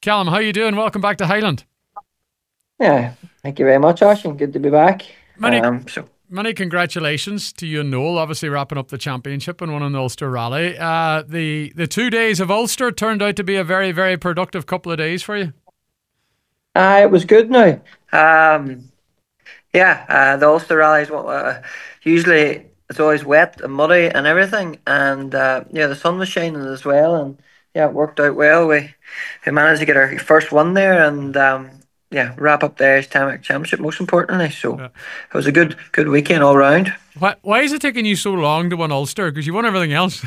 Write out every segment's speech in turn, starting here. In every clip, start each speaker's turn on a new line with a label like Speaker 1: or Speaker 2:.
Speaker 1: Callum, how you doing? Welcome back to Highland.
Speaker 2: Yeah, thank you very much, Ashton. Good to be back.
Speaker 1: Many
Speaker 2: So
Speaker 1: many congratulations to you and Noel, obviously wrapping up the championship and winning the Ulster Rally. The 2 days of Ulster turned out to be a very, very productive couple of days for you.
Speaker 2: it was good now. Um, yeah, the Ulster Rally is usually it's always wet and muddy and everything, and yeah, the sun was shining as well, and yeah, it worked out well. We managed to get our first one there, and yeah, wrap up the Irish Tamworth Championship most importantly. So
Speaker 1: Yeah.
Speaker 2: it was a good weekend all round.
Speaker 1: Why is it taking you so long to win Ulster? Because you won everything else.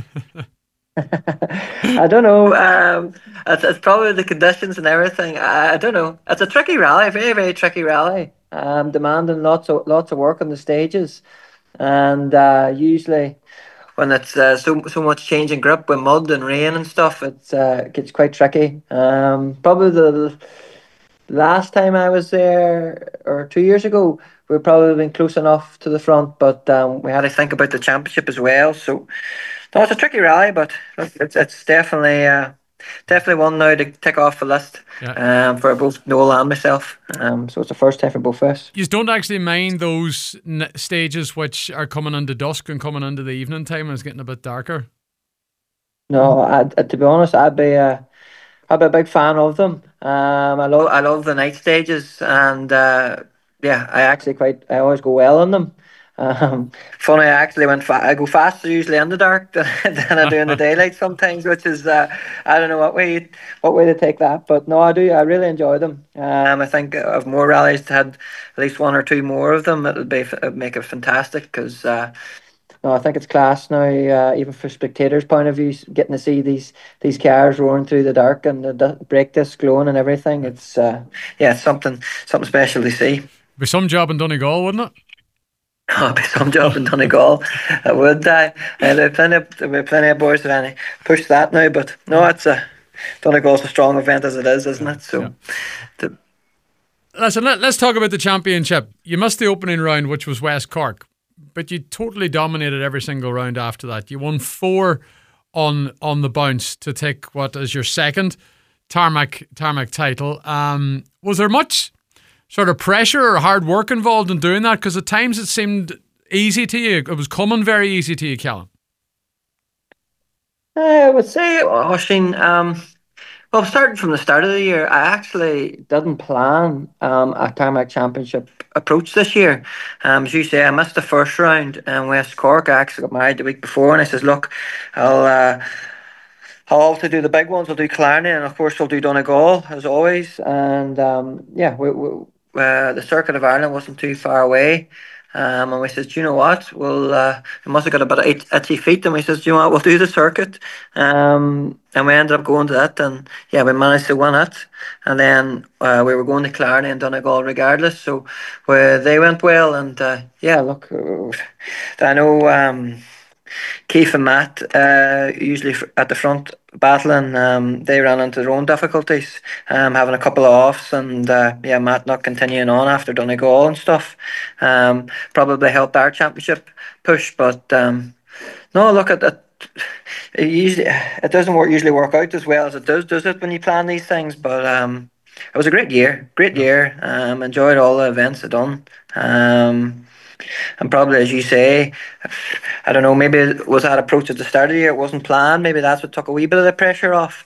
Speaker 2: I don't know. It's probably the conditions and everything. I don't know. It's a tricky rally, a very, very tricky rally. Demanding lots of work on the stages, and usually when it's so much change in grip with mud and rain and stuff, it gets quite tricky. Probably the last time I was there, or 2 years ago, we probably been close enough to the front, but we had to think about the championship as well. So no, it's a tricky rally, but look, it's definitely one now to tick off the list
Speaker 1: Yeah.
Speaker 2: for both Noel and myself. So it's the first time for both of us.
Speaker 1: You don't actually mind those stages which are coming into dusk and coming into the evening time and it's getting a bit darker.
Speaker 2: No, to be honest, I'd be a big fan of them. I love the night stages, and yeah, I always go well on them. Funny, I actually I go faster usually in the dark than I do in the daylight sometimes, which is I don't know what way to take that, but no, I do. I really enjoy them. I think if more rallies had at least one or two more of them, it'd make it fantastic because. No, I think it's class now, even for spectators' point of view, getting to see these cars roaring through the dark and the brake discs glowing and everything. It's yeah, it's something special to see.
Speaker 1: Be some job in Donegal, wouldn't it?
Speaker 2: Oh, be some job in Donegal. I would. There are plenty of boys that any push that now, but no, it's a Donegal's a strong event as it is, isn't
Speaker 1: Yeah.
Speaker 2: it?
Speaker 1: Yeah.
Speaker 2: So, the,
Speaker 1: Listen, let's talk about the championship. You missed the opening round, which was West Cork, but you totally dominated every single round after that. You won four on the bounce to take what is your second tarmac title. Was there much sort of pressure or hard work involved in doing that? Because at times it seemed easy to you. It was coming very easy to you, Callum.
Speaker 2: I would say, Oisin. Well, starting from the start of the year, I actually didn't plan a Tarmac Championship approach this year. As you say, I missed the first round in West Cork. I actually got married the week before, and I says, "Look, I'll uh, I'll also do the big ones. I'll do Killarney, and of course, I'll do Donegal as always." And yeah, the Circuit of Ireland wasn't too far away. And we says, do you know what? We must have got a bit of itchy feet. And we says, do you know what? We'll do the circuit. And we ended up going to that. And yeah, we managed to win it. And then we were going to Killarney and Donegal regardless. So they went well. And yeah, look, I know. Keith and Matt, usually at the front battling, they ran into their own difficulties, having a couple of offs, and yeah, Matt not continuing on after Donegal and stuff. Probably helped our championship push, but no, look at that. It doesn't usually work out as well as it does it when you plan these things? But it was a great
Speaker 1: Yeah.
Speaker 2: year. Enjoyed all the events I done. And probably, as you say, I don't know, maybe it was that approach at the start of the year, it wasn't planned. Maybe that's what took a wee bit of the pressure off.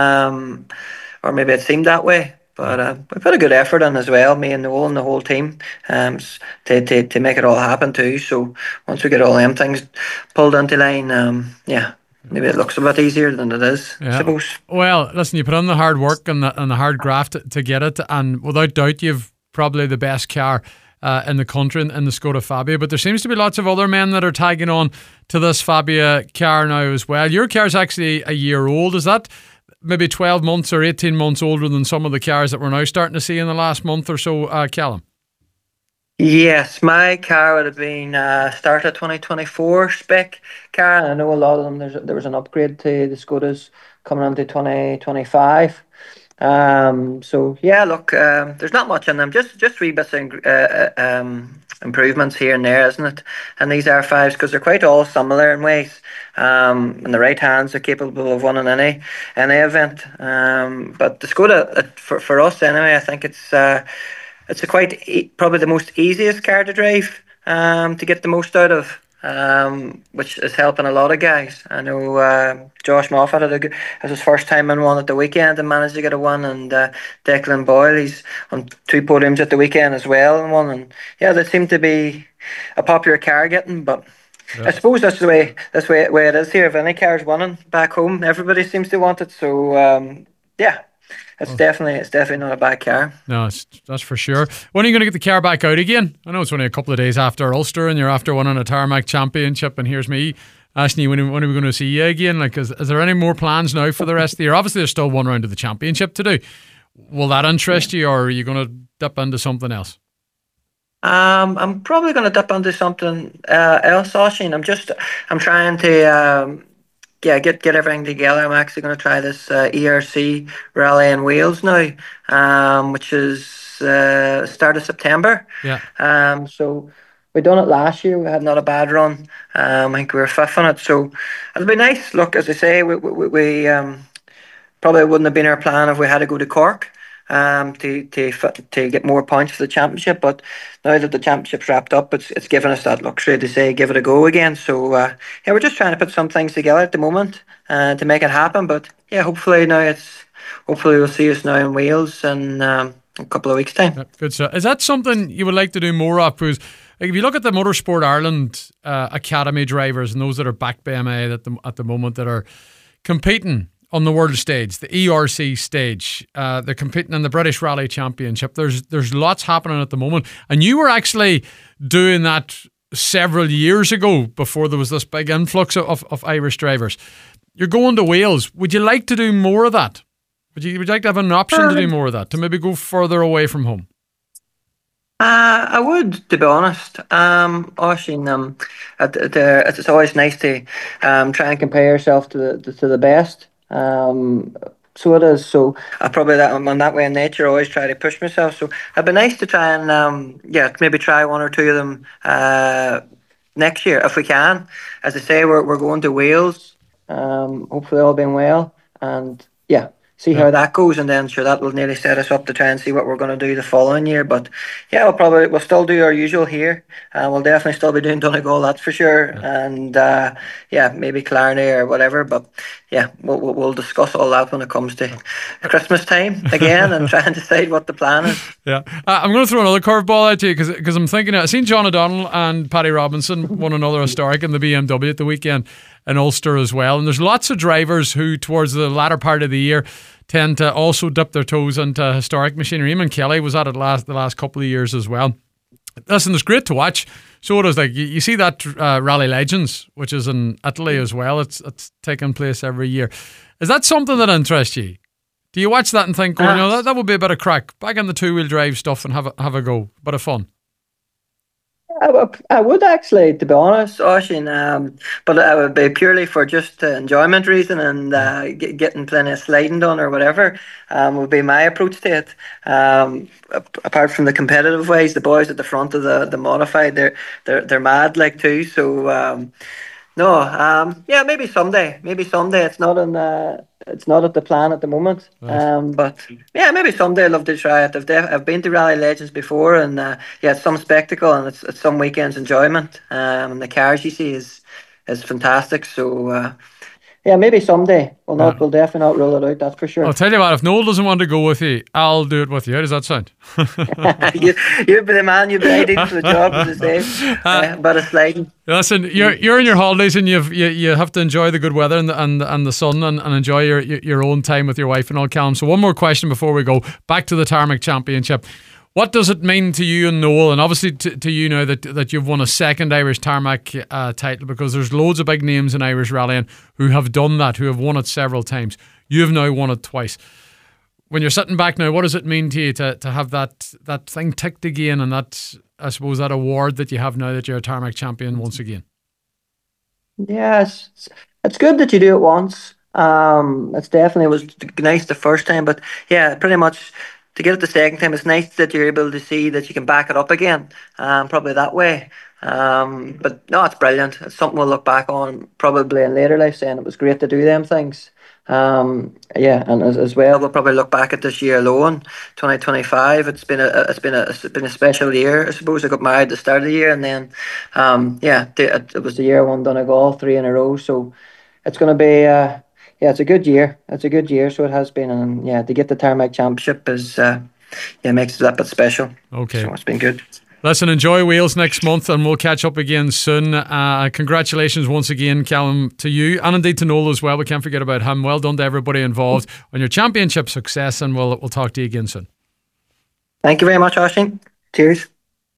Speaker 2: Or maybe it seemed that way.
Speaker 1: Yeah.
Speaker 2: But we put a good effort in as well, me and Noel and the whole team, to make it all happen too. So once we get all them things pulled into line, yeah, maybe it looks a bit easier than it is, I
Speaker 1: Yeah.
Speaker 2: suppose.
Speaker 1: Well, listen, you put on the hard work and the hard graft to get it, and without doubt, you've probably the best car in the country in the Skoda Fabia. But there seems to be lots of other men that are tagging on to this Fabia car now as well. Your car's actually a year old. Is that maybe 12 months or 18 months older than some of the cars that we're now starting to see in the last month or so, Callum?
Speaker 2: Yes, my car would have been start of 2024 spec car. And I know a lot of them. There was an upgrade to the Skodas coming into 2025. So yeah, look, there's not much in them. Just wee bits of improvements here and there, isn't it? And these R5s, because they're quite all similar in ways. And the right hands are capable of winning any event. But the Skoda, for us anyway, I think it's a probably the most easiest car to drive, to get the most out of. Which is helping a lot of guys. I know Josh Moffat it was his first time in one at the weekend and managed to get a one, and Declan Boyle, he's on two podiums at the weekend as well and one. And yeah, they seem to be a popular car getting, but I
Speaker 1: Yeah.
Speaker 2: suppose that's the way it is here. If any car's winning back home, everybody seems to want it. So yeah, it's definitely not a bad car.
Speaker 1: No, that's for sure. When are you going to get the car back out again? I know it's only a couple of days after Ulster and you're after winning a Tarmac Championship, and here's me asking you, when are we going to see you again? Like, is there any more plans now for the rest of the year? Obviously, there's still one round of the championship to do. Will that interest you, or are you going to dip into something else?
Speaker 2: I'm probably going to dip into something else, Oshin. I'm trying to yeah, get everything together. I'm actually going to try this ERC rally in Wales now, which is start of September.
Speaker 1: Yeah.
Speaker 2: So we done it last year. We had not a bad run. I think we were fifth on it. So it'll be nice. Look, as I say, we probably wouldn't have been our plan if we had to go to Cork to get more points for the championship. But now that the championship's wrapped up, it's given us that luxury to say give it a go again. So yeah, we're just trying to put some things together at the moment to make it happen. But yeah, hopefully we'll see us now in Wales in a couple of weeks' time.
Speaker 1: Yeah, good stuff. Is that something you would like to do more of? Because like, if you look at the Motorsport Ireland Academy drivers and those that are backed by MA at the moment that are competing on the world stage, the ERC stage, they're competing in the British Rally Championship. There's lots happening at the moment, and you were actually doing that several years ago before there was this big influx of Irish drivers. You're going to Wales. Would you like to do more of that? Would you like to have an option to do more of that, to maybe go further away from home?
Speaker 2: I would, to be honest. Oshin, it's always nice to try and compare yourself to the best. So it is. So I probably I'm that way in nature. I always try to push myself. So it'd be nice to try and yeah, maybe try one or two of them next year if we can. As I say, we're going to Wales. Hopefully all being well, and yeah, see
Speaker 1: Yeah.
Speaker 2: how that goes, and then sure that will nearly set us up to try and see what we're going to do the following year. But yeah, we'll still do our usual here. We'll definitely still be doing Donegal, that's for sure, and yeah, maybe Killarney or whatever. But yeah, we'll discuss all that when it comes to Christmas time again and try and decide what the plan is.
Speaker 1: Yeah, I'm going to throw another curveball at you because I'm thinking. I seen John O'Donnell and Paddy Robinson won another historic in the BMW at the weekend in Ulster as well. And there's lots of drivers who, towards the latter part of the year, tend to also dip their toes into historic machinery. Eamon Kelly was at it the last couple of years as well. Listen, it's great to watch. So it is, like you see that Rally Legends, which is in Italy as well. It's taking place every year. Is that something that interests you? Do you watch that and think, oh, that would be a bit of crack, back in the two-wheel drive stuff and have a go, bit of fun?
Speaker 2: I would actually, to be honest, Oshin, but it would be purely for just enjoyment reason and getting plenty of sliding done or whatever. Would be my approach to it. Apart from the competitive ways, the boys at the front of the modified, they're mad like too. So no, yeah, maybe someday. Maybe someday. It's not at the plan at the moment.
Speaker 1: Right.
Speaker 2: But yeah, maybe someday I'd love to try it. I've been to Rally Legends before, and yeah, it's some spectacle and it's some weekends enjoyment. And the cars you see is fantastic. So yeah, maybe someday. We'll definitely not rule it out. That's for
Speaker 1: I'll
Speaker 2: sure.
Speaker 1: tell you what, if Noel doesn't want to go with you, I'll do it with you. How does that sound?
Speaker 2: You'd be the man. You'd be ideal for the job, as I say. But it's sliding.
Speaker 1: Listen, you're in your holidays and you have to enjoy the good weather and the sun and enjoy your own time with your wife and all, Callum. So one more question before we go back to the Tarmac Championship. What does it mean to you and Noel, and obviously to you now that you've won a second Irish Tarmac title, because there's loads of big names in Irish rallying who have done that, who have won it several times. You have now won it twice. When you're sitting back now, what does it mean to you to have that thing ticked again, and that, I suppose, that award that you have now that you're a Tarmac champion once again?
Speaker 2: Yes, it's good that you do it once. It's definitely was nice the first time, but yeah, pretty much to get it the second time, it's nice that you're able to see that you can back it up again. Probably that way. But no, it's brilliant. It's something we'll look back on probably in later life, saying it was great to do them things. Yeah, and as well, we'll probably look back at this year alone, 2025. It's been a special year. I suppose I got married at the start of the year, and then it was the year I won Donegal 3 in a row. So it's going to be it's a good year. It's a good year. So it has been, and yeah, to get the Tarmac Championship is makes it that bit special.
Speaker 1: Okay,
Speaker 2: so it's been good.
Speaker 1: Listen, enjoy Wales next month and we'll catch up again soon. Congratulations once again, Callum, to you and indeed to Noel as well. We can't forget about him. Well done to everybody involved on your championship success, and we'll talk to you again soon.
Speaker 2: Thank you very much, Oisín. Cheers.